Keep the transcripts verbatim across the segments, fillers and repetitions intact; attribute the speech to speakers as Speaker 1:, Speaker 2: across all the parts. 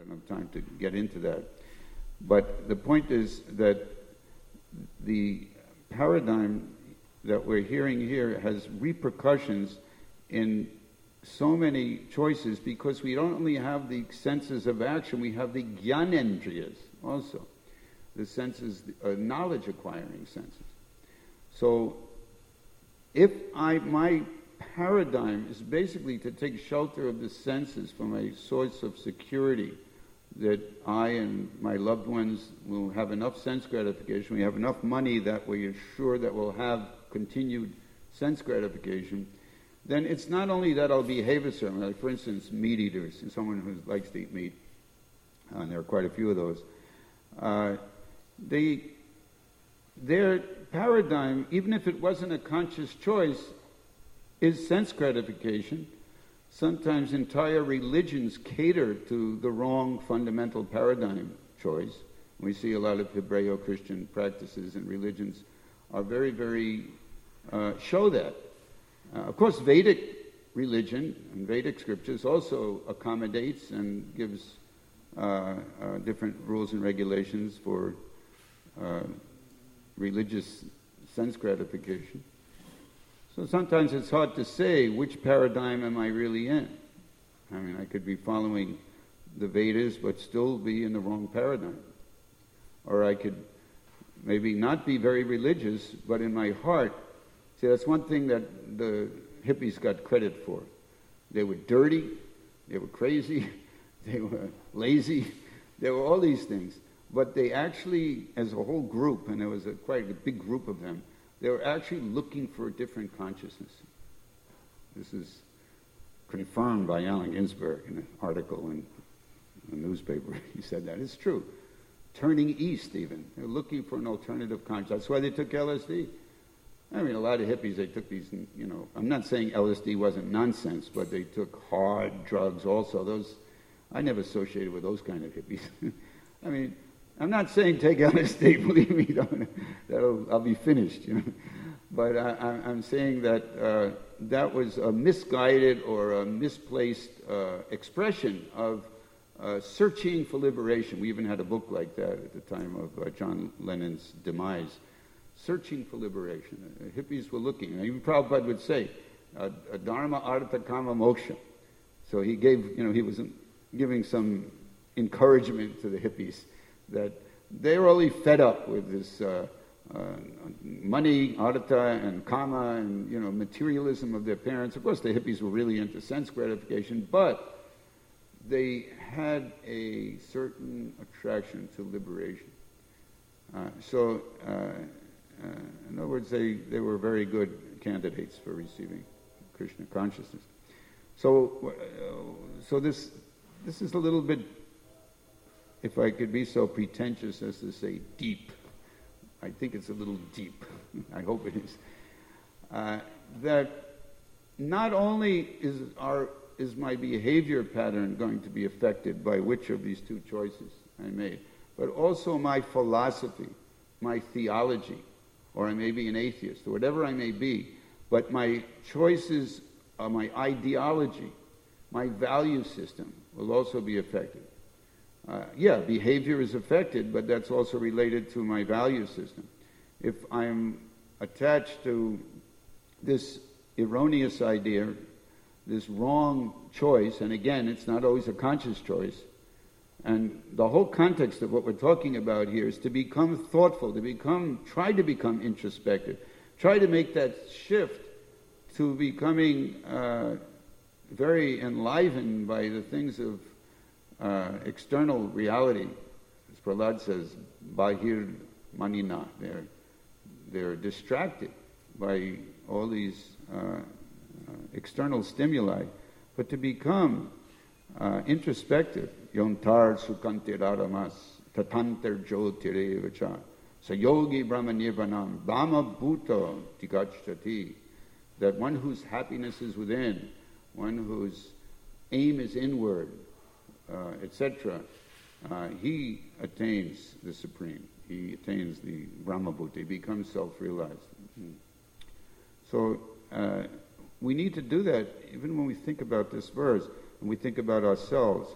Speaker 1: I don't have time to get into that. But the point is that the paradigm that we're hearing here has repercussions in so many choices, because we don't only have the senses of action, we have the gyanendriyas also, the senses, uh, knowledge acquiring senses. So if I, my paradigm is basically to take shelter of the senses from a source of security, that I and my loved ones will have enough sense gratification, we have enough money that we are sure that we'll have continued sense gratification, then it's not only that I'll behave a certain way, like for instance, meat eaters, someone who likes to eat meat, uh, and there are quite a few of those, uh, they, their paradigm, even if it wasn't a conscious choice, is sense gratification. Sometimes entire religions cater to the wrong fundamental paradigm choice. We see a lot of Hebreo-Christian practices and religions are very, very, uh, show that. Uh, of course, Vedic religion and Vedic scriptures also accommodates and gives uh, uh, different rules and regulations for uh, religious sense gratification. So sometimes it's hard to say which paradigm am I really in. I mean, I could be following the Vedas but still be in the wrong paradigm. Or I could maybe not be very religious, but in my heart, see, that's one thing that the hippies got credit for. They were dirty, they were crazy, they were lazy, they were all these things. But they actually, as a whole group, and there was a, quite a big group of them, they were actually looking for a different consciousness. This is confirmed by Allen Ginsberg in an article in a newspaper. He said that. It's true. Turning east, even. They're looking for an alternative consciousness. That's why they took L S D. I mean, a lot of hippies, they took these, you know, I'm not saying L S D wasn't nonsense, but they took hard drugs also. Those, I never associated with those kind of hippies. I mean, I'm not saying take L S D, believe me, don't, that'll, I'll be finished, you know. But I, I'm saying that uh, that was a misguided or a misplaced uh, expression of uh, searching for liberation. We even had a book like that at the time of uh, John Lennon's demise. Searching for liberation. The hippies were looking. Even Prabhupada would say, uh, Dharma, Artha, Kama, Moksha. So he gave, you know, he was giving some encouragement to the hippies that they were only fed up with this uh, uh, money, artha, and kama, and, you know, materialism of their parents. Of course, the hippies were really into sense gratification, but they had a certain attraction to liberation. Uh, so, uh, uh, in other words, they, they were very good candidates for receiving Krishna consciousness. So, uh, so this this is a little bit, if I could be so pretentious as to say deep. I think it's a little deep. I hope it is. Uh, that not only is our is my behavior pattern going to be affected by which of these two choices I made, but also my philosophy, my theology, or I may be an atheist, or whatever I may be, but my choices, uh, my ideology, my value system will also be affected. Uh, yeah, behavior is affected, but that's also related to my value system. If I'm attached to this erroneous idea, this wrong choice, and again, it's not always a conscious choice, and the whole context of what we're talking about here is to become thoughtful, to become, try to become introspective, try to make that shift to becoming uh, very enlivened by the things of uh, external reality. As Prahlad says, bahir manina, they're, they're distracted by all these uh, uh, external stimuli, but to become uh, introspective, yontar sukante raramas tatantar jyotire vacha sayogi brahma nirvanam brahma bhuta tigachati, that one whose happiness is within, one whose aim is inward, uh, et cetera, uh, he attains the supreme. He attains the Brahma Bhuta. He becomes self-realized. Mm-hmm. So uh, we need to do that even when we think about this verse, and we think about ourselves.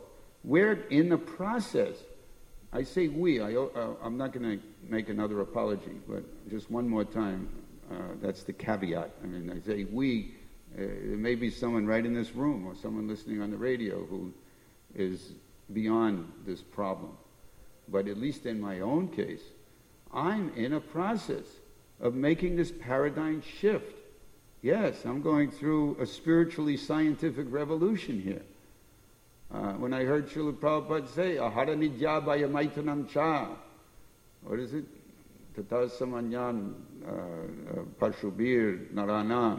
Speaker 1: We're in the process. I say we. I, uh, I'm not going to make another apology, but just one more time, uh, that's the caveat. I mean, I say we. Uh, there may be someone right in this room or someone listening on the radio who is beyond this problem. But at least in my own case, I'm in a process of making this paradigm shift. Yes, I'm going through a spiritually scientific revolution here. Uh, when I heard Srila Prabhupada say, Ahara nidya bayamaitanam cha, what is it? Tata samanyan parshubir narana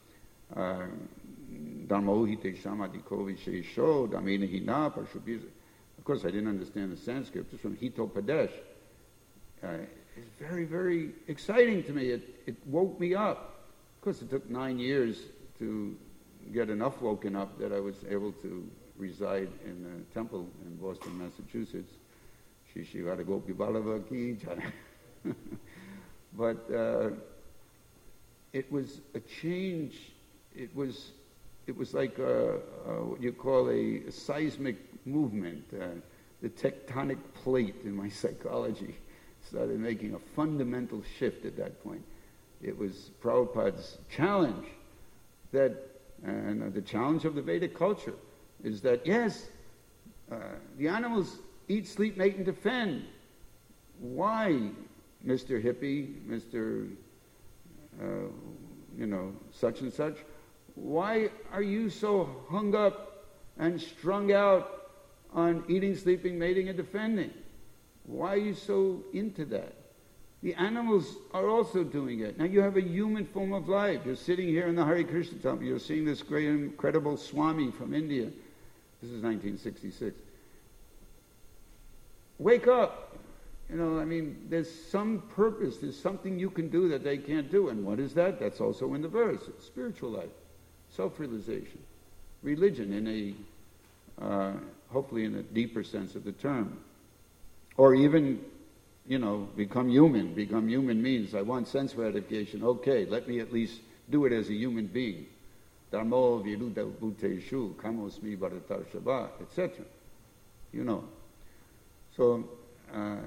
Speaker 1: dharmohite shamadiko vishesho damena hina parshubir. Of course, I didn't understand the Sanskrit. It's from Hitopadesh. Uh, it's very, very exciting to me. It, it woke me up. Of course, it took nine years to get enough woken up that I was able to reside in a temple in Boston, Massachusetts. Shri Shri Radha Gopi Ballava ki jai. But uh, it was a change. It was, it was like a, a, what you call a, a seismic movement. Uh, the tectonic plate in my psychology started making a fundamental shift at that point. It was Prabhupada's challenge that, and the challenge of the Vedic culture, is that, yes, uh, the animals eat, sleep, mate, and defend. Why, Mister Hippie, Mister Uh, you know, such and such, why are you so hung up and strung out on eating, sleeping, mating, and defending? Why are you so into that? The animals are also doing it. Now you have a human form of life. You're sitting here in the Hare Krishna temple. You're seeing this great, incredible Swami from India. This is nineteen sixty-six. Wake up. You know, I mean, there's some purpose. There's something you can do that they can't do. And what is that? That's also in the verse. It's spiritual life, self-realization, religion in a, uh, hopefully in a deeper sense of the term. Or even, you know, become human. Become human means I want sense gratification. Okay, let me at least do it as a human being. Dharmo viruddha bhuteshu kamosmi bharatar shava, et cetera. You know. So, uh,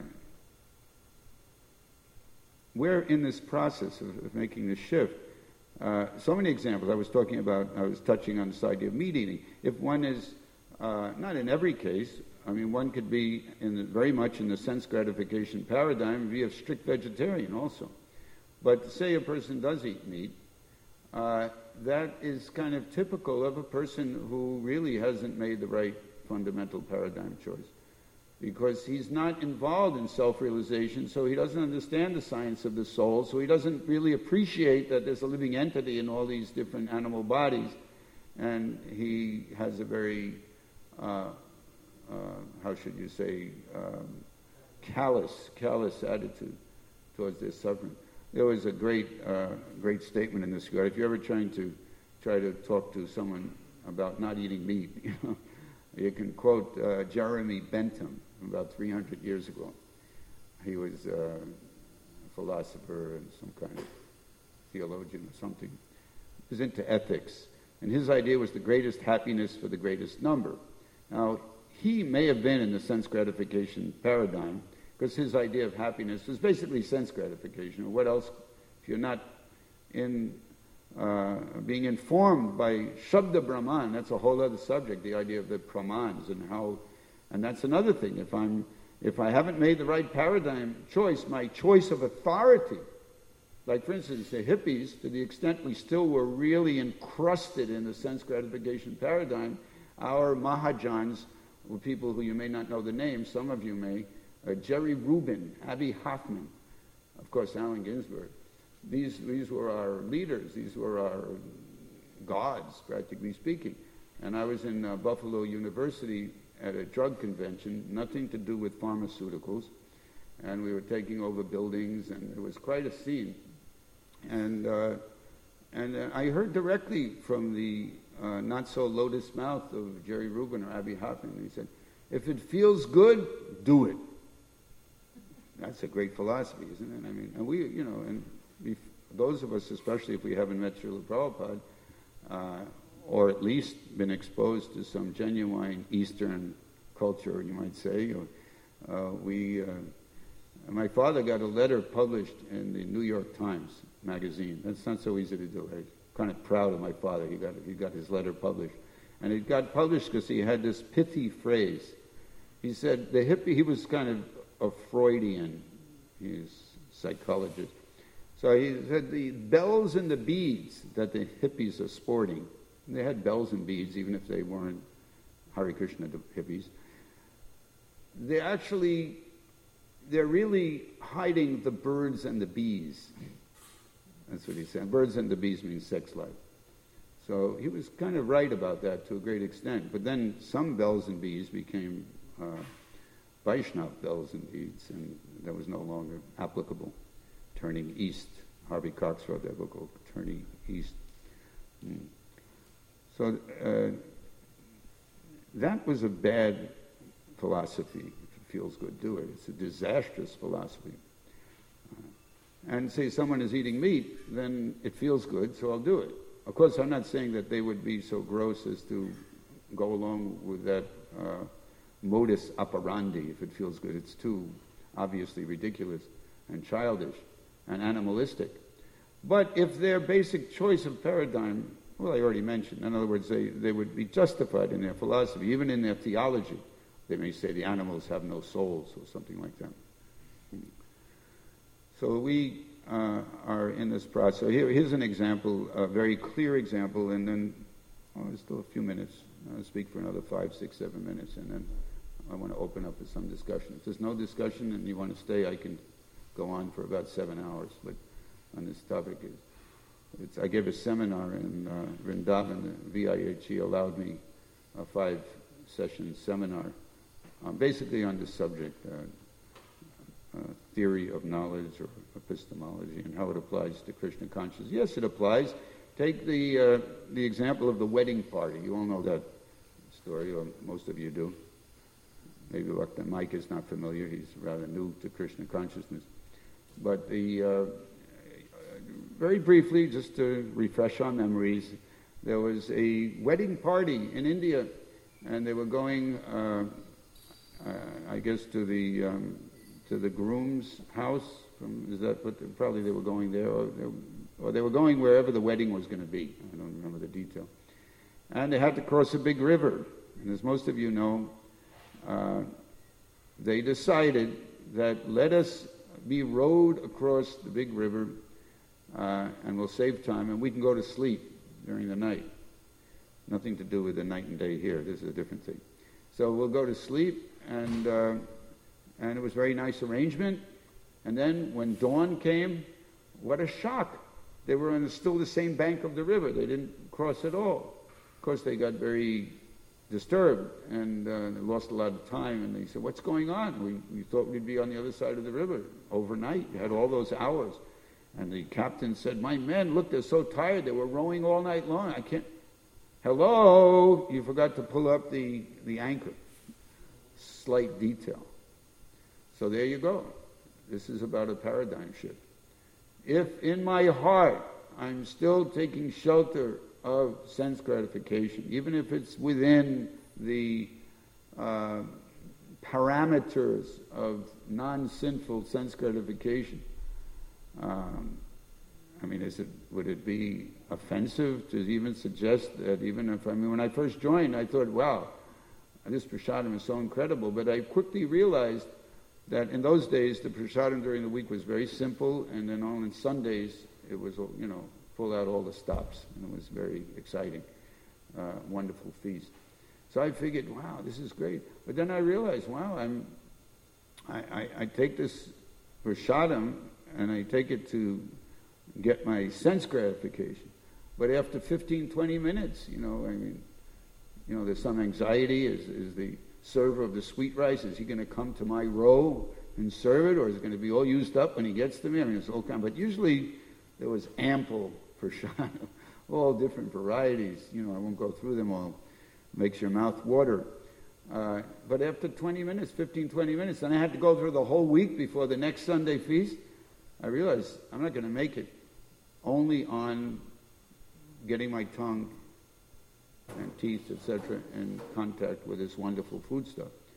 Speaker 1: we're in this process of, of making this shift. Uh, so many examples. I was talking about, I was touching on this idea of meat eating. If one is, uh, not in every case, I mean, one could be in the, very much in the sense gratification paradigm and be a strict vegetarian also. But say a person does eat meat, uh, that is kind of typical of a person who really hasn't made the right fundamental paradigm choice. Because he's not involved in self-realization, so he doesn't understand the science of the soul, so he doesn't really appreciate that there's a living entity in all these different animal bodies, and he has a very, uh, uh, how should you say, um, callous, callous attitude towards their suffering. There was a great, uh, great statement in this regard. If you're ever trying to try to talk to someone about not eating meat, you know, you can quote uh, Jeremy Bentham about three hundred years ago. He was uh, a philosopher and some kind of theologian or something. He was into ethics. And his idea was the greatest happiness for the greatest number. Now, he may have been in the sense gratification paradigm, because his idea of happiness was basically sense gratification. What else? If you're not in uh, being informed by Shabda Brahman, that's a whole other subject, the idea of the Pramans and how, and that's another thing. If I'm, if I haven't made the right paradigm choice, my choice of authority, like for instance the hippies, to the extent we still were really encrusted in the sense gratification paradigm, our Mahajans were people who you may not know the name, some of you may, uh, Jerry Rubin, Abby Hoffman, of course Allen Ginsberg. These, these were our leaders, these were our gods, practically speaking. And I was in uh, Buffalo University at a drug convention, nothing to do with pharmaceuticals, and we were taking over buildings, and it was quite a scene. And uh, and uh, I heard directly from the uh, not-so-lotus mouth of Jerry Rubin or Abby Hoffman. He said, if it feels good, do it. That's a great philosophy, isn't it? I mean, and we, you know, and we, those of us, especially if we haven't met Srila Prabhupada, uh, or at least been exposed to some genuine Eastern culture, you might say. Uh, we, uh, my father got a letter published in the New York Times magazine. That's not so easy to do. I'm kind of proud of my father. He got he got his letter published, and it got published because he had this pithy phrase. He said the hippie. He was kind of a Freudian. He's a psychologist. So he said the bells and the beads that the hippies are sporting. And they had bells and beads, even if they weren't Hare Krishna hippies. They actually, they're really hiding the birds and the bees. That's what he said. Birds and the bees means sex life. So he was kind of right about that to a great extent. But then some bells and bees became uh, Vaishnav bells and beads, and that was no longer applicable. Turning east. Harvey Cox wrote that book called Turning East. Mm. So uh, that was a bad philosophy. If it feels good, do it. It's a disastrous philosophy. Uh, and say someone is eating meat, then it feels good, so I'll do it. Of course, I'm not saying that they would be so gross as to go along with that uh, modus operandi. If it feels good, it's too obviously ridiculous and childish and animalistic. But if their basic choice of paradigm, well, I already mentioned, in other words, they, they would be justified in their philosophy, even in their theology. They may say the animals have no souls or something like that. So we uh, are in this process. So here, here's an example, a very clear example, and then, oh, there's still a few minutes. I'll speak for another five, six, seven minutes, and then I want to open up for some discussion. If there's no discussion and you want to stay, I can go on for about seven hours, but on this topic is, it's, I gave a seminar in uh, Vrindavan. The V I H E allowed me a five-session seminar, um, basically on this subject, uh, uh, theory of knowledge or epistemology, and how it applies to Krishna consciousness. Yes, it applies. Take the uh, the example of the wedding party. You all know that story, or most of you do. Maybe Bhakta Mike is not familiar. He's rather new to Krishna consciousness. But the uh, very briefly, just to refresh our memories, there was a wedding party in India, and they were going, uh, uh, I guess, to the um, to the groom's house. From, is that what? They, probably they were going there, or they, or they were going wherever the wedding was going to be. I don't remember the detail. And they had to cross a big river, and as most of you know, uh, they decided that let us be rowed across the big river, uh, and we'll save time, and we can go to sleep during the night. Nothing to do with the night and day here. This is a different thing. So we'll go to sleep, and uh, and it was a very nice arrangement. And then when dawn came, what a shock. They were on the, still the same bank of the river. They didn't cross at all. Of course, they got very disturbed, and uh, they lost a lot of time, and they said, what's going on? We, we thought we'd be on the other side of the river overnight. You had all those hours. And the captain said, my men, look, they're so tired. They were rowing all night long. I can't... Hello? You forgot to pull up the, the anchor. Slight detail. So there you go. This is about a paradigm shift. If in my heart I'm still taking shelter of sense gratification, even if it's within the uh, parameters of non-sinful sense gratification, um, I mean, is it would it be offensive to even suggest that even if, I mean, when I first joined, I thought, wow, this prasadam is so incredible, but I quickly realized that in those days, the prasadam during the week was very simple, and then on Sundays, it was, you know, pull out all the stops, and it was very exciting, uh, wonderful feast. So I figured, wow, this is great. But then I realized, wow, I'm, I, I, I take this prasadam, and I take it to get my sense gratification. But after fifteen, twenty minutes, you know, I mean, you know, there's some anxiety. Is, is the server of the sweet rice, is he going to come to my row and serve it, or is it going to be all used up when he gets to me? I mean, it's all kind. But usually there was ample prasadam, all different varieties. You know, I won't go through them all. Makes your mouth water. Uh, but after twenty minutes, fifteen, twenty minutes, and I had to go through the whole week before the next Sunday feast, I realized I'm not going to make it only on getting my tongue and teeth, et cetera, in contact with this wonderful food stuff.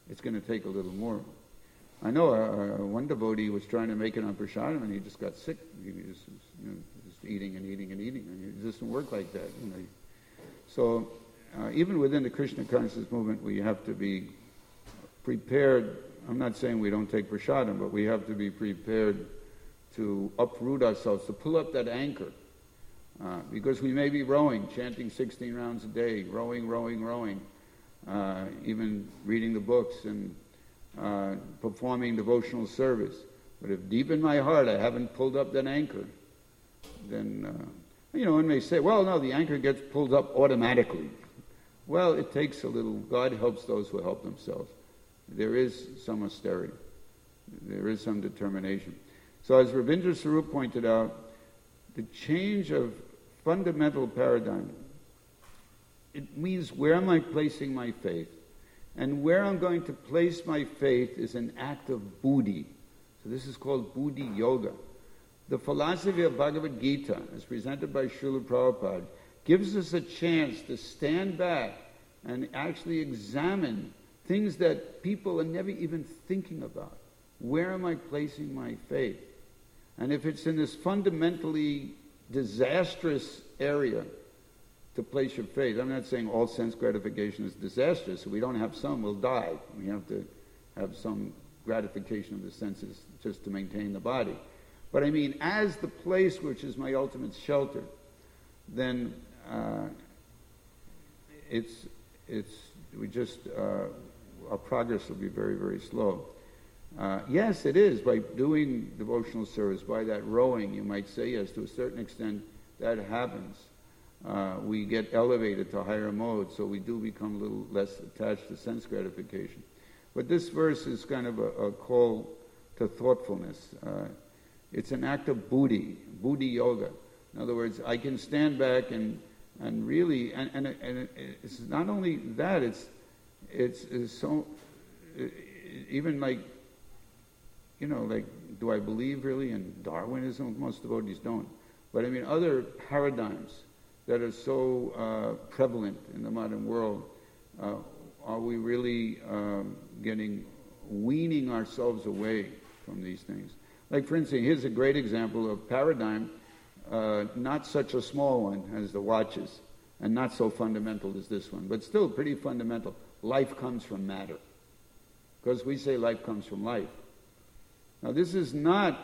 Speaker 1: it's going to take a little more. I know uh, one devotee was trying to make it on prasadam, and he just got sick. He was, you know, just eating and eating and eating, and it doesn't work like that. You know. So uh, even within the Krishna consciousness movement, we have to be prepared. I'm not saying we don't take prasadam, but we have to be prepared to uproot ourselves, to pull up that anchor. Uh, because we may be rowing, chanting sixteen rounds a day, rowing, rowing, rowing, uh, even reading the books and uh, performing devotional service. But if deep in my heart I haven't pulled up that anchor, then, uh, you know, one may say, well, no, the anchor gets pulled up automatically. Well, it takes a little. God helps those who help themselves. There is some austerity. There is some determination. So as Ravindra Sarup pointed out, the change of fundamental paradigm, it means where am I placing my faith? And where I'm going to place my faith is an act of buddhi. So this is called buddhi yoga. The philosophy of Bhagavad Gita, as presented by Srila Prabhupada, gives us a chance to stand back and actually examine things that people are never even thinking about. Where am I placing my faith? And if it's in this fundamentally disastrous area to place your faith, I'm not saying all sense gratification is disastrous. If we don't have some, we'll die. We have to have some gratification of the senses just to maintain the body. But I mean, as the place which is my ultimate shelter, then uh, it's, it's, we just, uh, our progress will be very, very slow. Uh, yes, it is. By doing devotional service, by that rowing, you might say, yes, to a certain extent, that happens. Uh, we get elevated to higher modes, so we do become a little less attached to sense gratification. But this verse is kind of a, a call to thoughtfulness. Uh, it's an act of buddhi, buddhi yoga. In other words, I can stand back and, and really, and, and, and it's not only that, it's, it's, it's so, even like, you know, like, do I believe really in Darwinism? Most devotees don't. But I mean, other paradigms that are so uh, prevalent in the modern world, uh, are we really um, getting, weaning ourselves away from these things? Like, for instance, here's a great example of paradigm, uh, not such a small one as the watches, and not so fundamental as this one, but still pretty fundamental. Life comes from matter. Because we say life comes from life. Now, this is not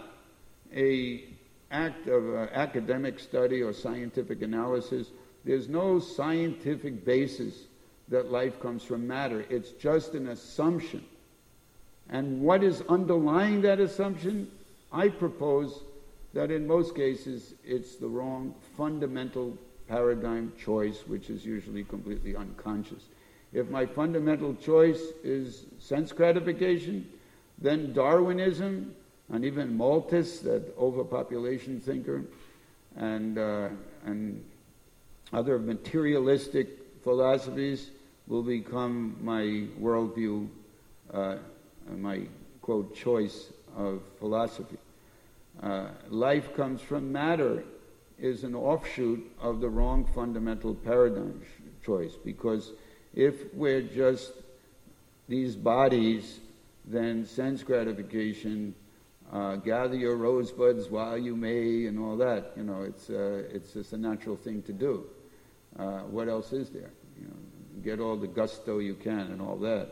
Speaker 1: a act of uh, academic study or scientific analysis. There's no scientific basis that life comes from matter. It's just an assumption. And what is underlying that assumption? I propose that in most cases it's the wrong fundamental paradigm choice, which is usually completely unconscious. If my fundamental choice is sense gratification, then Darwinism, and even Malthus, that overpopulation thinker, and, uh, and other materialistic philosophies will become my worldview, uh, my, quote, choice of philosophy. Uh, life comes from matter is an offshoot of the wrong fundamental paradigm sh- choice, because if we're just these bodies, then sense gratification, uh, gather your rosebuds while you may, and all that. You know, it's uh, it's just a natural thing to do. Uh, what else is there? You know, get all the gusto you can and all that.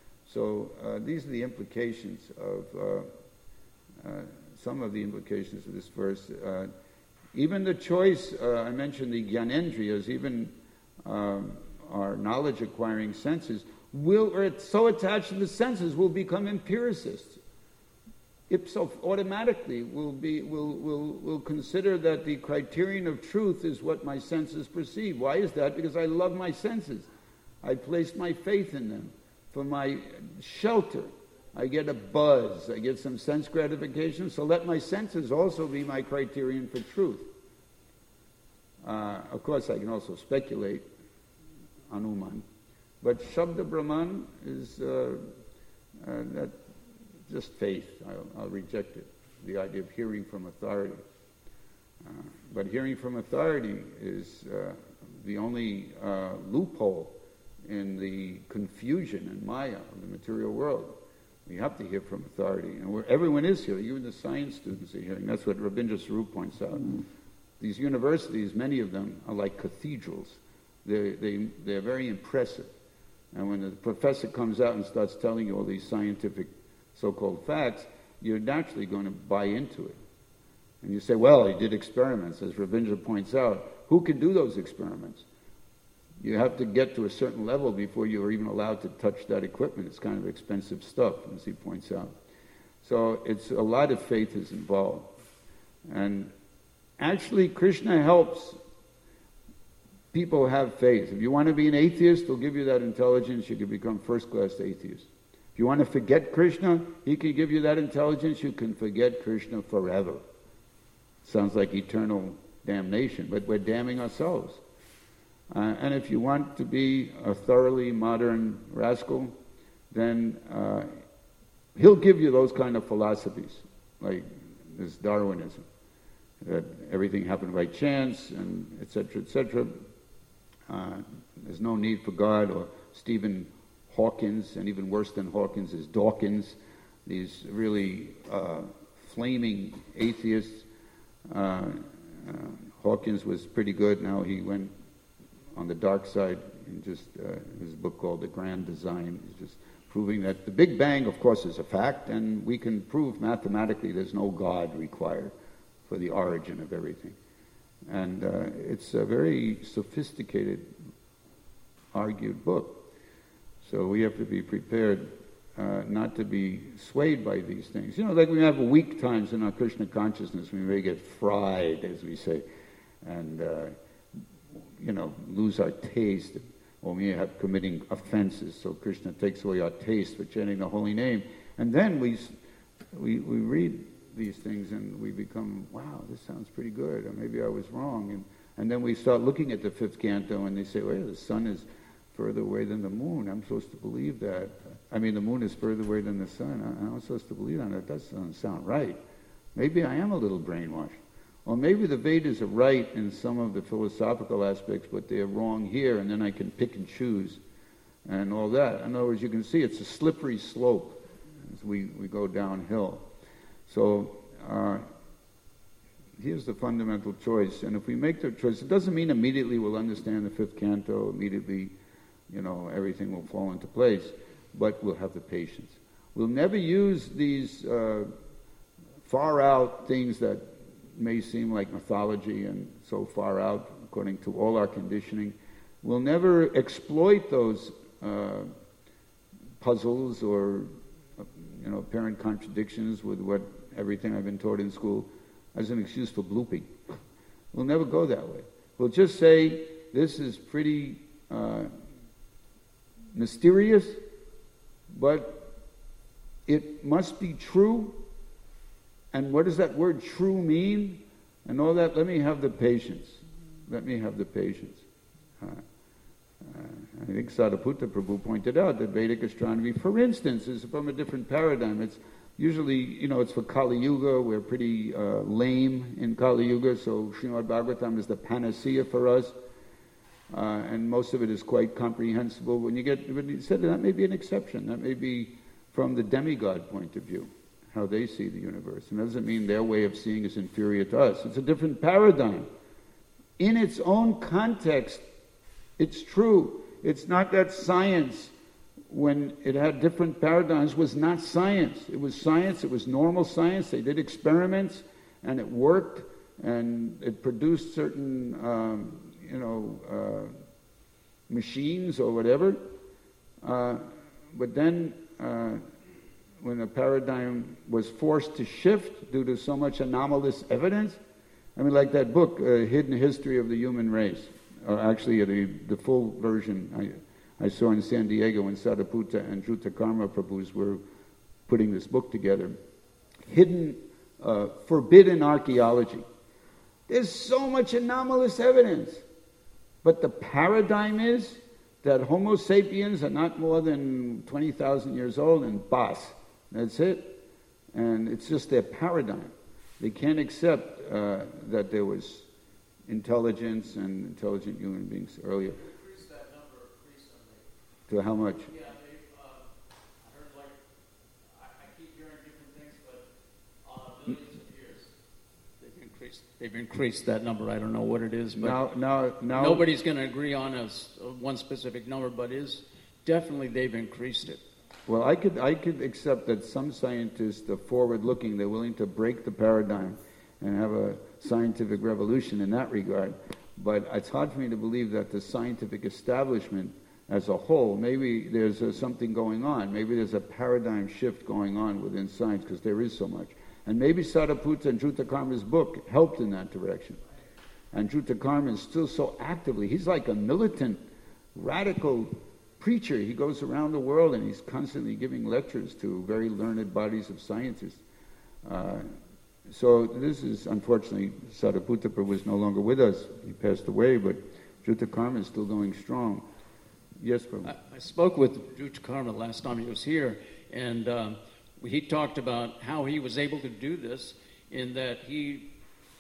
Speaker 1: So uh, these are the implications of uh, uh, some of the implications of this verse. Uh, even the choice, uh, I mentioned the Gyanendriyas, even um, our knowledge-acquiring senses, will, or it's so attached to the senses, will become empiricists. Ipso automatically will be will will will consider that the criterion of truth is what my senses perceive. Why is that? Because I love my senses. I place my faith in them for my shelter. I get a buzz. I get some sense gratification. So let my senses also be my criterion for truth. Uh, of course, I can also speculate, anuman. But Shabda Brahman is uh, uh, that just faith. I'll, I'll reject it. The idea of hearing from authority. Uh, but hearing from authority is uh, the only uh, loophole in the confusion and Maya of the material world. We have to hear from authority. And we're, everyone is hearing, even the science students are hearing. That's what Rabindra Swarup points out. Mm-hmm. These universities, many of them, are like cathedrals. They're, they, they're very impressive. And when the professor comes out and starts telling you all these scientific so-called facts, you're naturally going to buy into it. And you say, well, he did experiments. As Rabindra points out, who can do those experiments? You have to get to a certain level before you are even allowed to touch that equipment. It's kind of expensive stuff, as he points out. So it's a lot of faith is involved. And actually, Krishna helps people have faith. If you want to be an atheist, he'll give you that intelligence. You can become first-class atheist. If you want to forget Krishna, he can give you that intelligence. You can forget Krishna forever. Sounds like eternal damnation, but we're damning ourselves. Uh, and if you want to be a thoroughly modern rascal, then uh, he'll give you those kind of philosophies, like this Darwinism, that everything happened by chance, and et cetera, et cetera. Uh, there's no need for God, or Stephen Hawkins, and even worse than Hawkins is Dawkins, these really uh, flaming atheists. Uh, uh, Hawkins was pretty good. Now he went on the dark side in just uh, his book called The Grand Design. He's just proving that the Big Bang, of course, is a fact, and we can prove mathematically there's no God required for the origin of everything. And uh, it's a very sophisticated, argued book. So we have to be prepared uh, not to be swayed by these things. You know, like we have weak times in our Krishna consciousness, we may get fried, as we say, and, uh, you know, lose our taste, or we have committing offenses, so Krishna takes away our taste for chanting the holy name. And then we, we, we read these things and we become, wow, this sounds pretty good, or maybe I was wrong. And, and then we start looking at the fifth canto and they say, well, the sun is further away than the moon. I'm supposed to believe that. I mean, the moon is further away than the sun. I'm supposed to believe that. That doesn't sound right. Maybe I am a little brainwashed. Or maybe the Vedas are right in some of the philosophical aspects, but they're wrong here, and then I can pick and choose and all that. In other words, you can see it's a slippery slope as we, we go downhill. So uh, here's the fundamental choice. And if we make the choice, it doesn't mean immediately we'll understand the fifth canto, immediately, you know, everything will fall into place, but we'll have the patience. We'll never use these uh, far-out things that may seem like mythology and so far out according to all our conditioning. We'll never exploit those uh, puzzles or, you know, apparent contradictions with what everything I've been taught in school as an excuse for blooping. We'll never go that way. We'll just say, this is pretty uh, mysterious, but it must be true. And what does that word true mean? And all that, let me have the patience. Let me have the patience. Uh, uh, I think Sariputta Prabhu pointed out that Vedic astronomy, for instance, is from a different paradigm. It's usually, you know, it's for Kali Yuga. We're pretty uh, lame in Kali Yuga, so Srimad Bhagavatam is the panacea for us. Uh, and most of it is quite comprehensible. When you get, when you said that may be an exception. That may be from the demigod point of view, how they see the universe. And it doesn't mean their way of seeing is inferior to us. It's a different paradigm. In its own context, it's true. It's not that science, when it had different paradigms, was not science. It was science. It was normal science. They did experiments, and it worked, and it produced certain, um, you know, uh, machines or whatever. Uh, but then, uh, when the paradigm was forced to shift due to so much anomalous evidence, I mean, like that book, uh, Hidden History of the Human Race, or actually uh, the, the full version I, I saw in San Diego when Sariputta and Jutta Karma Prabhus were putting this book together. Hidden, uh, forbidden archaeology. There's so much anomalous evidence. But the paradigm is that Homo sapiens are not more than twenty thousand years old and bas. That's it. And it's just their paradigm. They can't accept uh, that there was intelligence and intelligent human beings earlier.
Speaker 2: Increase that number recently.
Speaker 1: To how much?
Speaker 2: Yeah, they, uh, I heard like, I, I keep hearing different things, but uh, millions of years. They've increased, they've increased that number. I don't know what it is, but
Speaker 1: Now, now, now,
Speaker 2: nobody's going to agree on a, s- uh, one specific number, but is definitely they've increased it.
Speaker 1: well, I could, I could accept that some scientists are forward-looking. They're willing to break the paradigm and have a scientific revolution in that regard. But it's hard for me to believe that the scientific establishment as a whole, maybe there's uh, something going on. Maybe there's a paradigm shift going on within science, because there is so much. And maybe Sariputta and Jutakarma's book helped in that direction. And Jutakarma is still so actively, he's like a militant, radical preacher. He goes around the world and he's constantly giving lectures to very learned bodies of scientists. Uh, so this is, unfortunately, Sariputta was no longer with us. He passed away, but Jutakarma is still going strong. Yes, Prabhu.
Speaker 2: I, I spoke with Jutakarma last time he was here, and um, he talked about how he was able to do this in that he,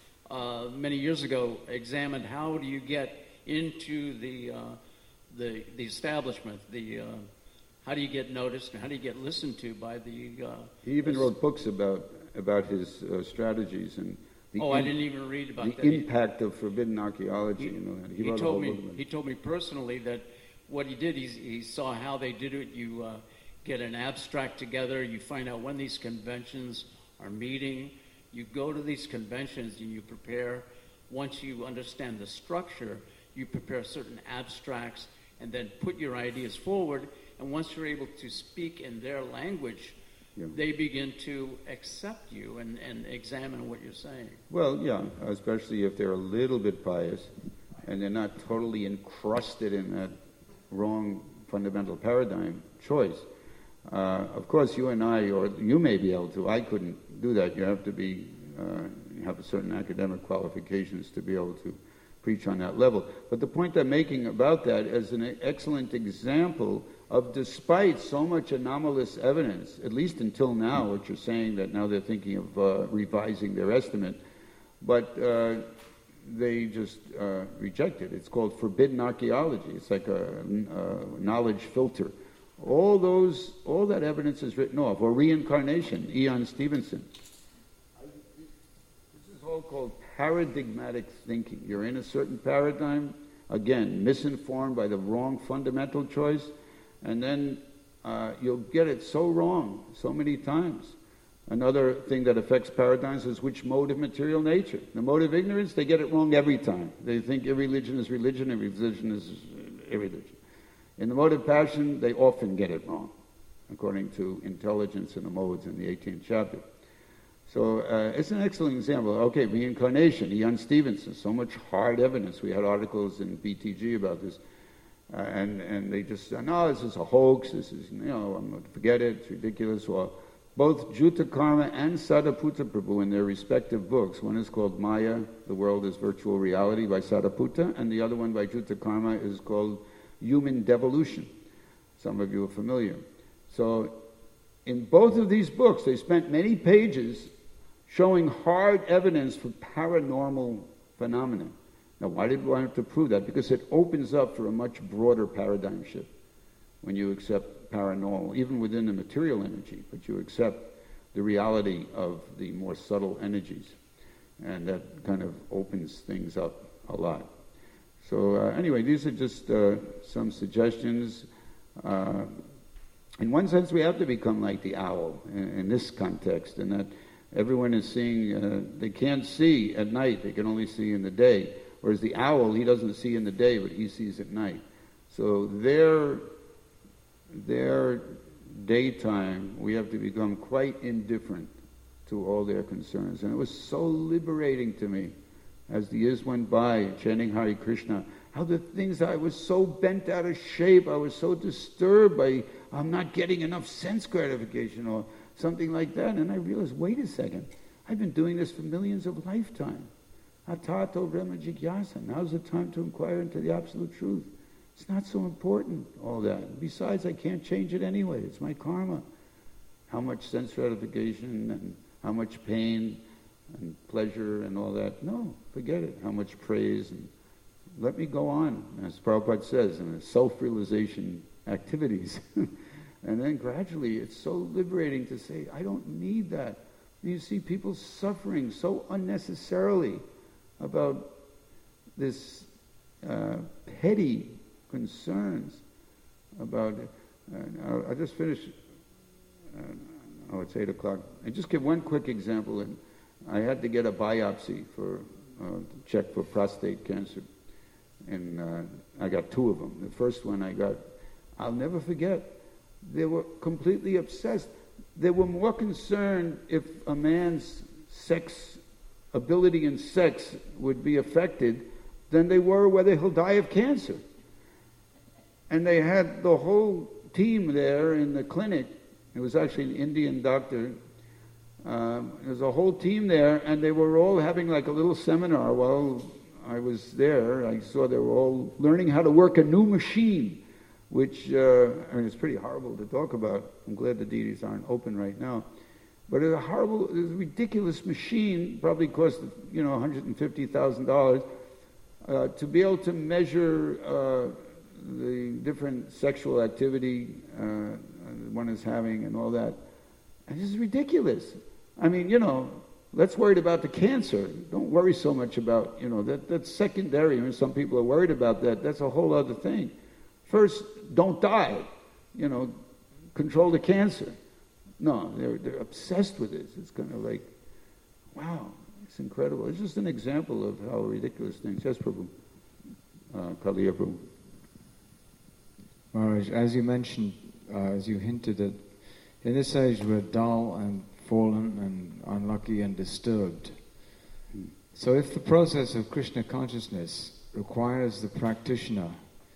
Speaker 2: uh, many years ago, examined how do you get into the uh, the, the establishment, the uh, how do you get noticed, and how do you get listened to by the... Uh,
Speaker 1: he even wrote books about about his uh, strategies and the
Speaker 2: oh, I
Speaker 1: in,
Speaker 2: didn't even read about
Speaker 1: the
Speaker 2: that.
Speaker 1: impact of forbidden archaeology.
Speaker 2: He,
Speaker 1: you know, he,
Speaker 2: he
Speaker 1: wrote a
Speaker 2: told
Speaker 1: whole
Speaker 2: me
Speaker 1: book about it.
Speaker 2: he told me personally that what he did, he, he saw how they did it. You uh, get an abstract together. You find out when these conventions are meeting. You go to these conventions and you prepare. Once you understand the structure, you prepare certain abstracts and then put your ideas forward. And once you're able to speak in their language, yeah. they begin to accept you and, and examine what you're saying.
Speaker 1: Well, yeah, especially if they're a little bit pious and they're not totally encrusted in that wrong fundamental paradigm choice. Uh, of course, you and I, or you may be able to. I couldn't do that. You have to be, uh, you have certain academic qualifications to be able to preach on that level. But the point I'm making about that is an excellent example of, despite so much anomalous evidence, at least until now, which are saying that now they're thinking of uh, revising their estimate, but uh, they just uh, reject it. It's called forbidden archaeology. It's like a, a knowledge filter. All those, all that evidence is written off. Or reincarnation, Ian Stevenson. This is all called paradigmatic thinking. You're in a certain paradigm, again, misinformed by the wrong fundamental choice, and then uh, you'll get it so wrong so many times. Another thing that affects paradigms is which mode of material nature. The mode of ignorance, they get it wrong every time. They think every religion is religion, every religion is irreligion. In the mode of passion, they often get it wrong, according to Intelligence and the Modes in the eighteenth chapter. So uh, it's an excellent example. Okay, reincarnation, Ian Stevenson, so much hard evidence. We had articles in B T G about this. Uh, and, and they just said, no, this is a hoax, this is, you know, I'm going to forget it, it's ridiculous. Well, both Jutakarma and Sariputta Prabhu in their respective books, one is called Maya, The World is Virtual Reality by Sariputta, and the other one by Jutakarma is called Human Devolution. Some of you are familiar. So in both of these books, they spent many pages showing hard evidence for paranormal phenomena. Now, why did we want to prove that? Because it opens up for a much broader paradigm shift when you accept paranormal, even within the material energy, but you accept the reality of the more subtle energies. And that kind of opens things up a lot. So uh, anyway, these are just uh, some suggestions. Uh, in one sense, we have to become like the owl in, in this context, in that everyone is seeing, uh, they can't see at night, they can only see in the day. Whereas the owl, he doesn't see in the day, but he sees at night. So their, their daytime, we have to become quite indifferent to all their concerns. And it was so liberating to me as the years went by, chanting Hare Krishna, how the things I was so bent out of shape, I was so disturbed by, I'm not getting enough sense gratification or something like that. And I realized, wait a second, I've been doing this for millions of lifetimes. Atato Brahma Jigyasa. Now's the time to inquire into the absolute truth. It's not so important, all that. Besides, I can't change it anyway. It's my karma. How much sense gratification and how much pain and pleasure and all that. No, forget it. How much praise. And let me go on, as Prabhupada says, in a self-realization activities. And then gradually it's so liberating to say, I don't need that. And you see people suffering so unnecessarily about this uh, petty concerns about, uh, I'll, I'll just finish, uh, oh, it's eight o'clock. I just give one quick example. And I had to get a biopsy for, uh, to check for prostate cancer. And uh, I got two of them. The first one I got, I'll never forget. They were completely obsessed. They were more concerned if a man's sex ability in sex would be affected than they were whether he'll die of cancer. And they had the whole team there in the clinic. It was actually an Indian doctor. Um, there was a whole team there, and they were all having like a little seminar while I was there. I saw they were all learning how to work a new machine, which, uh, I mean, it's pretty horrible to talk about. I'm glad the deities aren't open right now. But it's a horrible, it's a ridiculous machine, probably cost, you know, one hundred fifty thousand dollars, uh, to be able to measure uh, the different sexual activity uh, one is having and all that. And this is ridiculous. I mean, you know, let's worry about the cancer. Don't worry so much about, you know, that that's secondary. I mean, some people are worried about that. That's a whole other thing. First, don't die. You know, control the cancer. No, they're they're obsessed with this. It's kind of like, wow, it's incredible. It's just an example of how ridiculous things. Yes, Prabhu. Uh, Kaliya Prabhu.
Speaker 3: Maharaj, as you mentioned, uh, as you hinted that in this age we're dull and fallen and unlucky and disturbed. So if the process of Krishna consciousness requires the practitioner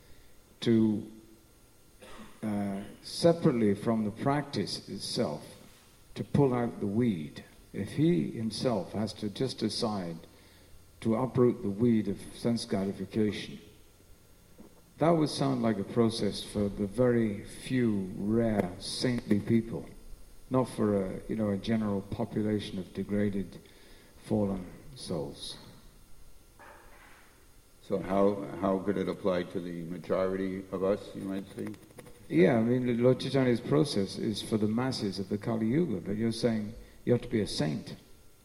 Speaker 3: to uh, separately from the practice itself to pull out the weed, if he himself has to just decide to uproot the weed of sense gratification, that would sound like a process for the very few rare saintly people, not for a, you know, a general population of degraded, fallen souls.
Speaker 1: So how how could it apply to the majority of us, you might say?
Speaker 3: Yeah, I mean, Lord Chaitanya's process is for the masses of the Kali Yuga, but you're saying you have to be a saint.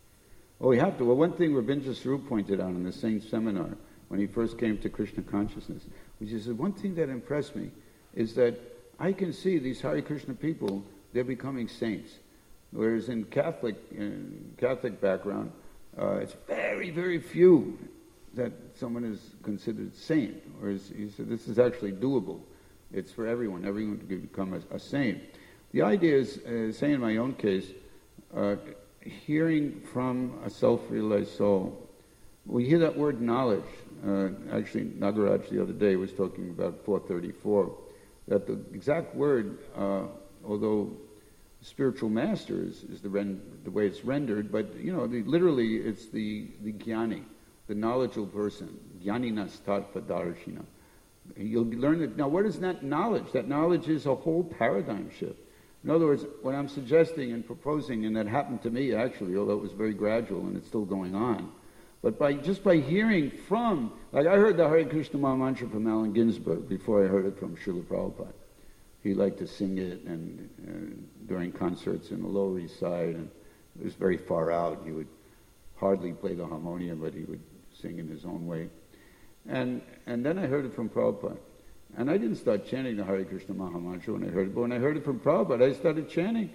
Speaker 1: Well, we have to. Well, one thing Rabindra Swarup pointed out in the Saint Seminar when he first came to Krishna consciousness, which is one thing that impressed me, is that I can see these Hare Krishna people, they're becoming saints. Whereas in Catholic in Catholic background, uh, it's very, very few that someone is considered saint, or is, he said this is actually doable. It's for everyone. Everyone can become a, a saint. The idea is, uh, say in my own case, uh, hearing from a self-realized soul. We hear that word knowledge. Uh, actually, Nagaraj the other day was talking about four thirty-four, that the exact word, uh, although spiritual master is, is the, ren- the way it's rendered, but you know, the, literally it's the, the jnani, the knowledgeable person, jnaninas tattva darshina. You'll learn that. Now, what is that knowledge? That knowledge is a whole paradigm shift. In other words, what I'm suggesting and proposing, and that happened to me actually, although it was very gradual and it's still going on, but by just by hearing from, like I heard the Hare Krishna Maha Mantra from Allen Ginsberg before I heard it from Srila Prabhupada. He liked to sing it and uh, during concerts in the Lower East Side, and it was very far out. He would hardly play the harmonium, but he would sing in his own way. And and then I heard it from Prabhupada. And I didn't start chanting the Hare Krishna Maha Mantra when I heard it, but when I heard it from Prabhupada, I started chanting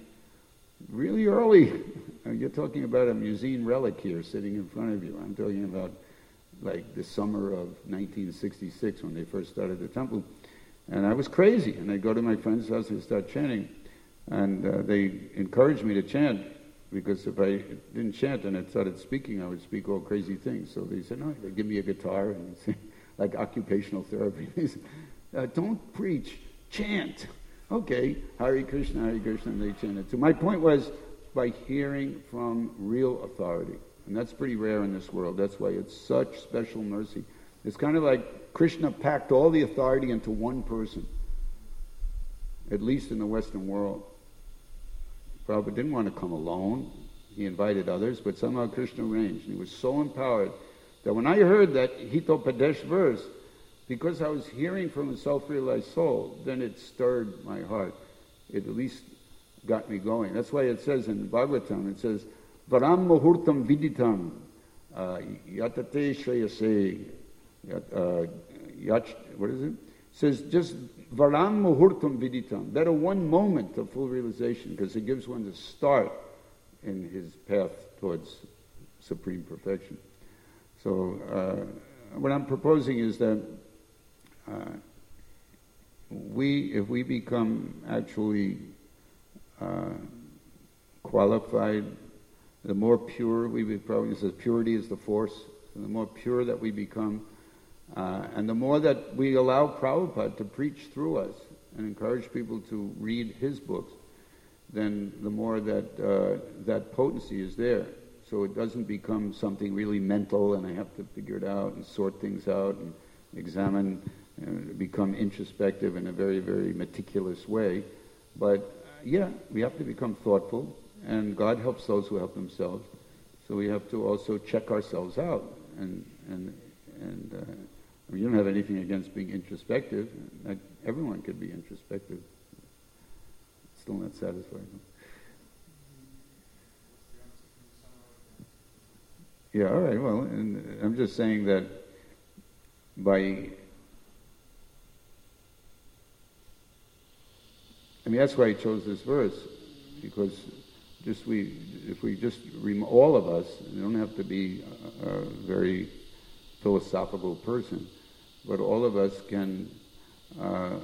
Speaker 1: really early. You're talking about a museum relic here sitting in front of you. I'm talking about like the summer of nineteen sixty-six when they first started the temple. And I was crazy. And I'd go to my friend's house and start chanting. And uh, they encouraged me to chant, because if I didn't chant and I started speaking, I would speak all crazy things. So they said, no, they give me a guitar and say, like occupational therapy. They said, uh, don't preach, chant. Okay, Hare Krishna, Hare Krishna, and they chanted. So my point was by hearing from real authority. And that's pretty rare in this world. That's why it's such special mercy. It's kind of like Krishna packed all the authority into one person, at least in the Western world. Prabhupada didn't want to come alone. He invited others, but somehow Krishna arranged. And he was so empowered that when I heard that Hitopadesh verse, because I was hearing from a self-realized soul, then it stirred my heart. It at least got me going. That's why it says in Bhagavatam, it says, Varam Muhurtam Viditam Yatate Shreyase Yach, what is it? It says just Varam Muhurtam Viditam. That a one moment of full realization, because it gives one the start in his path towards supreme perfection. So uh, what I'm proposing is that uh, we, if we become actually uh, qualified, the more pure we become, it says purity is the force, the more pure that we become, uh, and the more that we allow Prabhupada to preach through us and encourage people to read his books, then the more that uh, that potency is there. So it doesn't become something really mental and I have to figure it out and sort things out and examine and become introspective in a very, very meticulous way. But uh, yeah, we have to become thoughtful, and God helps those who help themselves. So we have to also check ourselves out. And and and uh, I mean, you don't have anything against being introspective. Like, everyone could be introspective. Still not satisfied. Yeah, all right, well, and I'm just saying that by, I mean, that's why I chose this verse, because just we, if we just, rem- all of us, you don't have to be a, a very philosophical person, but all of us can, uh,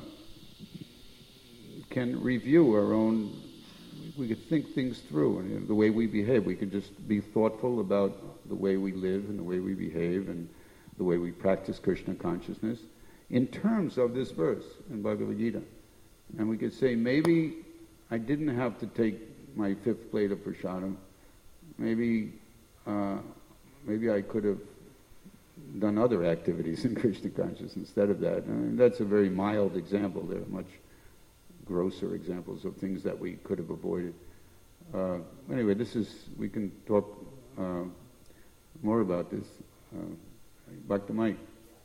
Speaker 1: can review our own, we could think things through, and the way we behave. We could just be thoughtful about the way we live and the way we behave and the way we practice Krishna consciousness in terms of this verse in Bhagavad Gita. And we could say, maybe I didn't have to take my fifth plate of prasadam. Maybe, uh, maybe I could have done other activities in Krishna consciousness instead of that. I mean, that's a very mild example. There are much grosser examples of things that we could have avoided. Uh, anyway, this is, we can talk uh, more about this. Uh, back to Mike.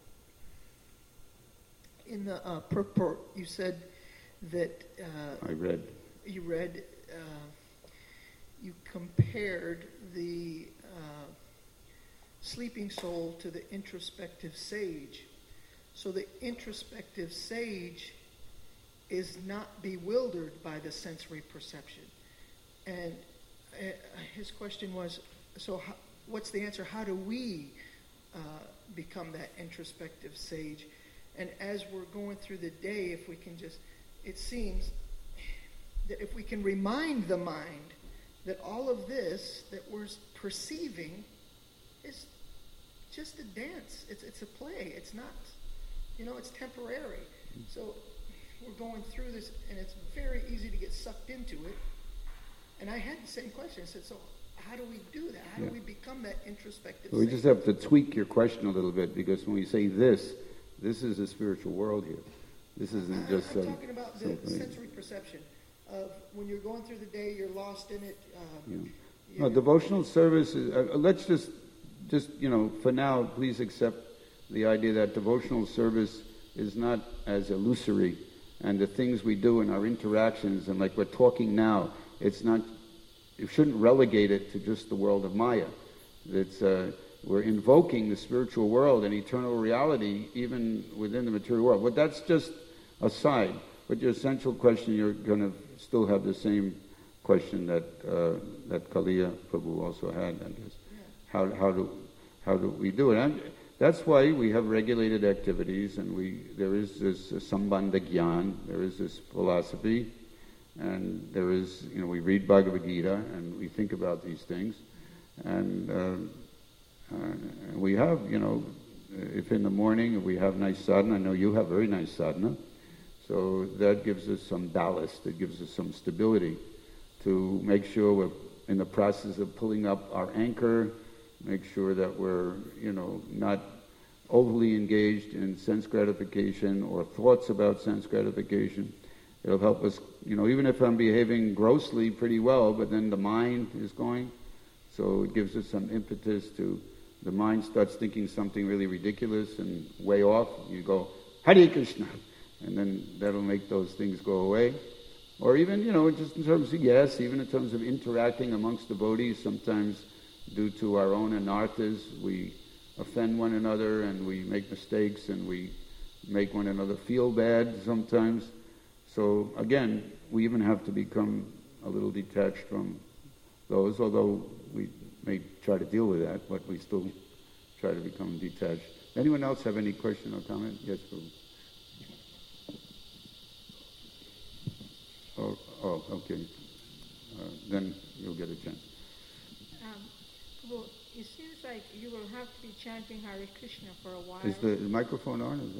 Speaker 4: In the uh, purport, you said that uh,
Speaker 1: I read.
Speaker 4: You read. Uh, you compared the uh, sleeping soul to the introspective sage. So the introspective sage is not bewildered by the sensory perception. And uh, his question was, so how, what's the answer? How do we uh, become that introspective sage? And as we're going through the day, if we can just, it seems that if we can remind the mind that all of this that we're perceiving is just a dance. It's it's a play. It's not, you know, it's temporary. So we're going through this, and it's very easy to get sucked into it. And I had the same question. I said, so how do we do that? How yeah. do we become that introspective
Speaker 1: well, we just have to tweak your question a little bit, because when we say this, this is a spiritual world here. This isn't just...
Speaker 4: I'm
Speaker 1: um,
Speaker 4: talking about the something. sensory perception of when you're going through the day, you're lost in it. Um,
Speaker 1: yeah. No, devotional service is... Uh, let's just, just, you know, for now, please accept the idea that devotional service is not as illusory, and the things we do in our interactions, and like we're talking now, it's not... You shouldn't relegate it to just the world of Maya. It's... Uh, We're invoking the spiritual world and eternal reality even within the material world. But that's just aside. But your essential question, you're going to still have the same question that uh, that Kaliya Prabhu also had, I guess. Yeah. How how do how do we do it? And that's why we have regulated activities, and we there is this uh, Sambandha Gyan, there is this philosophy, and there is, you know, we read Bhagavad Gita and we think about these things, and. Uh, Uh, we have, you know, if in the morning we have nice sadhana, I know you have very nice sadhana, so that gives us some ballast, it gives us some stability to make sure we're in the process of pulling up our anchor, make sure that we're, you know, not overly engaged in sense gratification or thoughts about sense gratification. It'll help us, you know, even if I'm behaving grossly pretty well, but then the mind is going, so it gives us some impetus to the mind starts thinking something really ridiculous and way off, you go, Hare Krishna, and then that'll make those things go away. Or even, you know, just in terms of, yes, even in terms of interacting amongst devotees, sometimes due to our own anarthas, we offend one another and we make mistakes and we make one another feel bad sometimes. So again, we even have to become a little detached from those, although we may try to deal with that, but we still try to become detached. Anyone else have any question or comment? Yes, Prabhu. Oh, oh, okay. Uh, then you'll get a chance.
Speaker 5: Um, well, it seems like you will have to be chanting Hare Krishna for a while.
Speaker 1: Is the, the microphone on? Is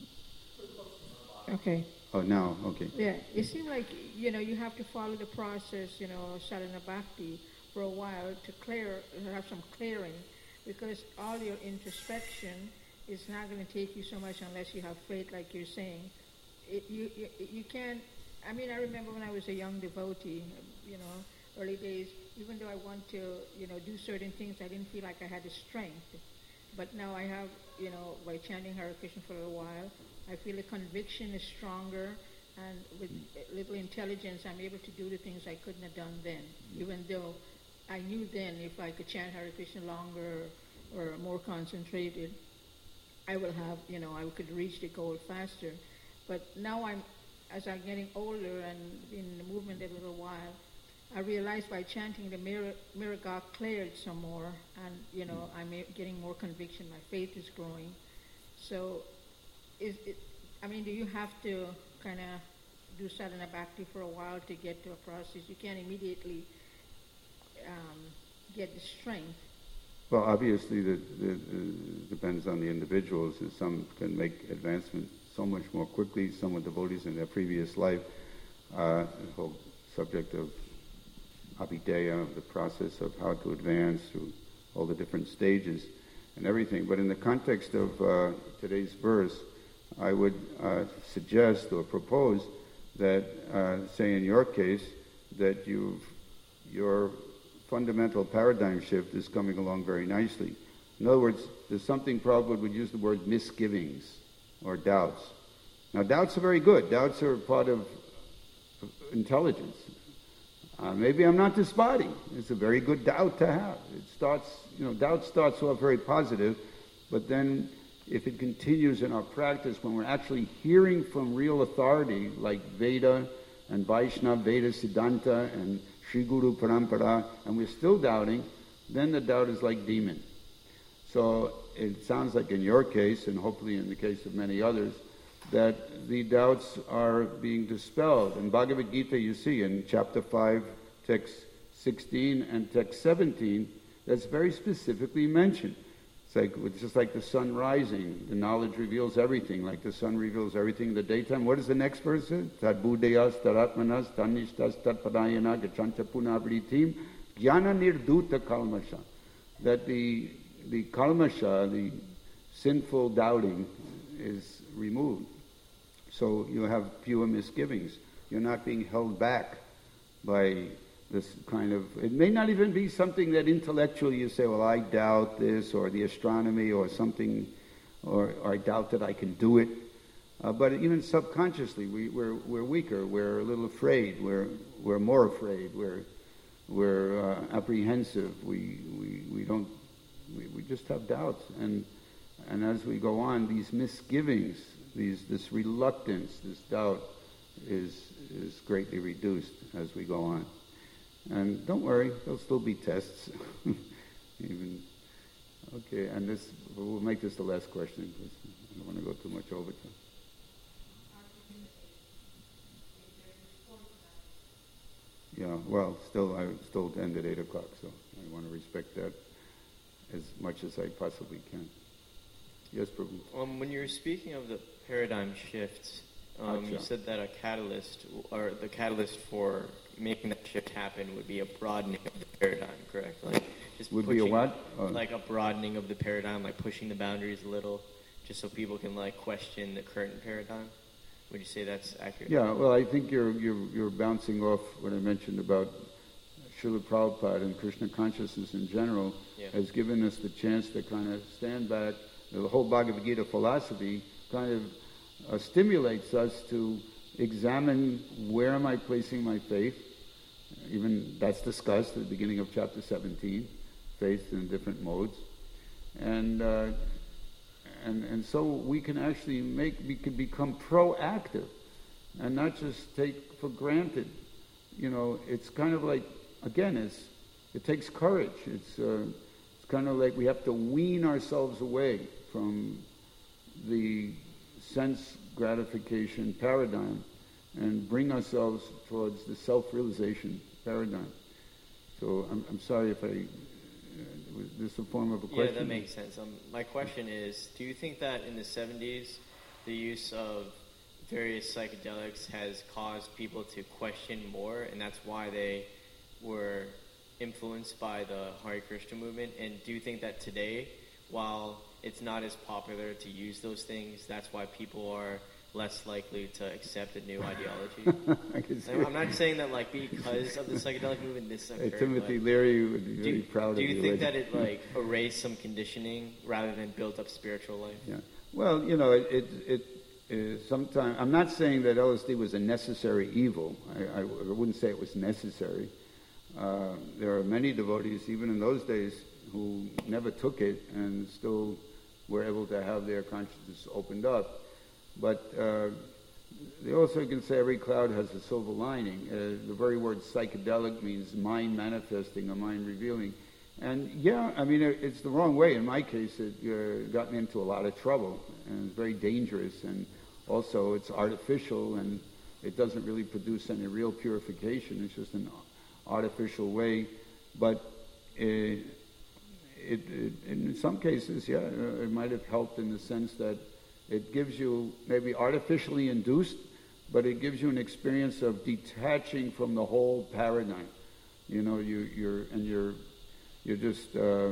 Speaker 1: it?
Speaker 5: Okay.
Speaker 1: Oh, now, okay.
Speaker 5: Yeah, it seems like, you know, you have to follow the process, you know, sadhana bhakti for a while to clear, to have some clearing, because all your introspection is not going to take you so much unless you have faith, like you're saying. It, you, you you can't. I mean, I remember when I was a young devotee, you know, early days, even though I want to, you know, do certain things, I didn't feel like I had the strength. But now I have, you know, by chanting Hare Krishna for a while, I feel the conviction is stronger, and with a little intelligence, I'm able to do the things I couldn't have done then, even though I knew then if I could chant Hare Krishna longer or more concentrated, I will have, you know, I could reach the goal faster. But now I'm, as I'm getting older and in the movement a little while, I realized by chanting the mirror, mirror got cleared some more, and, you know, I'm getting more conviction. My faith is growing. So, is it, I mean, do you have to kind of do sadhana bhakti for a while to get to a process? You can't immediately um, get the strength.
Speaker 1: Well, obviously, the, the, the depends on the individuals. Some can make advancement so much more quickly. Some were devotees in their previous life. Uh, the whole subject of abhideya, the process of how to advance through all the different stages and everything. But in the context of uh, today's verse, I would uh, suggest or propose that, uh, say in your case, that you've, your fundamental paradigm shift is coming along very nicely. In other words, there's something Prabhupada would use the word misgivings or doubts. Now, doubts are very good. Doubts are part of intelligence. Uh, maybe I'm not this body. It's a very good doubt to have. It starts, you know, doubt starts off very positive, but then if it continues in our practice, when we're actually hearing from real authority like Veda and Vaishnava, Veda Siddhanta and Sri Guru Parampara, and we're still doubting, then the doubt is like demon. So it sounds like in your case, and hopefully in the case of many others, that the doubts are being dispelled. In Bhagavad Gita, you see in chapter five, text sixteen and text seventeen, that's very specifically mentioned. It's like it's just like the sun rising. The knowledge reveals everything, like the sun reveals everything in the daytime. What does the next verse say? Tad buddhayas taratmanas tanishtas tatpadayana gachancha punavritim jnana nirduta kalmasha. That the the kalmasha, the sinful doubting, is removed. So you have pure misgivings. You're not being held back by this kind of, it may not even be something that intellectually you say, well, I doubt this, or the astronomy, or something, or, or I doubt that I can do it. Uh, but even subconsciously, we, we're, we're weaker, we're a little afraid, we're, we're more afraid, we're, we're uh, apprehensive, we, we, we don't, we, we just have doubts. And, and as we go on, these misgivings, these, this reluctance, this doubt is, is greatly reduced as we go on. And don't worry, there'll still be tests. Even okay, and this we'll make this the last question because I don't want to go too much over time. Yeah, well, still I still end at eight o'clock, so I want to respect that as much as I possibly can. Yes, Prabhu.
Speaker 6: Um, when you were speaking of the paradigm shifts, um, you said that a catalyst, or the catalyst for making that shift happen would be a broadening of the paradigm, correct? Like just
Speaker 1: would
Speaker 6: pushing,
Speaker 1: be a what? Oh.
Speaker 6: Like a broadening of the paradigm, like pushing the boundaries a little, just so people can like question the current paradigm. Would you say that's accurate?
Speaker 1: Yeah. Well, I think you're you're you're bouncing off what I mentioned about Srila Prabhupada and Krishna consciousness in general
Speaker 6: yeah.
Speaker 1: has given us the chance to kind of stand back. The whole Bhagavad Gita philosophy kind of uh, stimulates us to examine where am I placing my faith. Even that's discussed at the beginning of chapter seventeen, faith in different modes. And uh, and and so we can actually make, we can become proactive and not just take for granted. You know, it's kind of like, again, it's, it takes courage. It's, uh, it's kind of like we have to wean ourselves away from the sense gratification paradigm and bring ourselves towards the self-realization paradigm. So I'm, I'm sorry if I, uh, was this a form of a question?
Speaker 6: Yeah, that makes sense. Um, my question is, do you think that in the seventies, the use of various psychedelics has caused people to question more, and that's why they were influenced by the Hare Krishna movement? And do you think that today, while it's not as popular to use those things, that's why people are less likely to accept a new ideology? I'm not saying that like because of the psychedelic movement this occurred.
Speaker 1: Hey, Timothy Leary would be
Speaker 6: do,
Speaker 1: very proud
Speaker 6: do
Speaker 1: of you.
Speaker 6: Do you think that it like erased some conditioning rather than built up spiritual life?
Speaker 1: Yeah. Well, you know, it it, it is sometimes. I'm not saying that L S D was a necessary evil. I, I, I wouldn't say it was necessary. Uh, there are many devotees, even in those days, who never took it and still were able to have their consciousness opened up. But uh, they also can say every cloud has a silver lining. Uh, the very word psychedelic means mind manifesting or mind revealing. And yeah, I mean, it, it's the wrong way. In my case, it uh, got me into a lot of trouble, and it's very dangerous. And also, it's artificial, and it doesn't really produce any real purification. It's just an artificial way. But it, it, it, in some cases, yeah, it might have helped in the sense that it gives you, maybe artificially induced, but it gives you an experience of detaching from the whole paradigm. You know, you, you're, and you're, you're just, uh,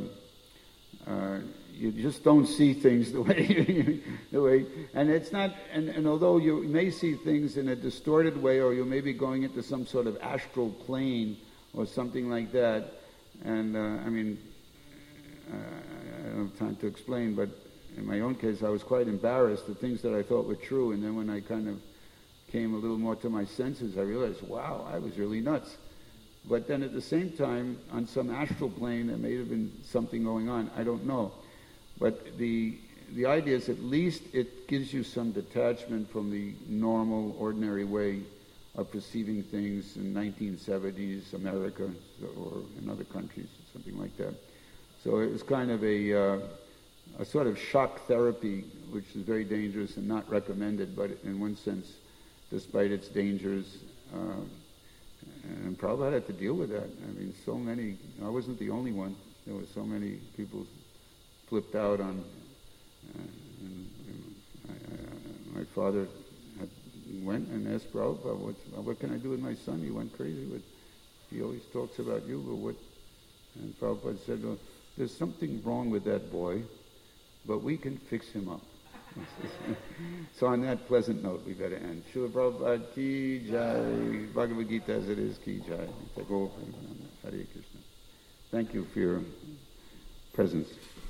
Speaker 1: uh, you just don't see things the way, the way, and it's not, and, and although you may see things in a distorted way, or you may be going into some sort of astral plane or something like that, and uh, I mean, uh, I don't have time to explain, but in my own case, I was quite embarrassed. The things that I thought were true, and then when I kind of came a little more to my senses, I realized, wow, I was really nuts. But then at the same time, on some astral plane, there may have been something going on. I don't know. But the the idea is at least it gives you some detachment from the normal, ordinary way of perceiving things in nineteen seventies America or in other countries, something like that. So it was kind of a... Uh, a sort of shock therapy, which is very dangerous and not recommended, but in one sense, despite its dangers, uh, and Prabhupada had to deal with that. I mean, so many, I wasn't the only one. There were so many people flipped out on, uh, and, and I, I, my father had, went and asked Prabhupada, what, what can I do with my son? He went crazy with, he always talks about you, but what, and Prabhupada said, well, there's something wrong with that boy, but we can fix him up. So on that pleasant note, we better end. Srila Prabhupada ki jai, Bhagavad Gita as it is ki jai. Hare Krishna. Thank you for your presence.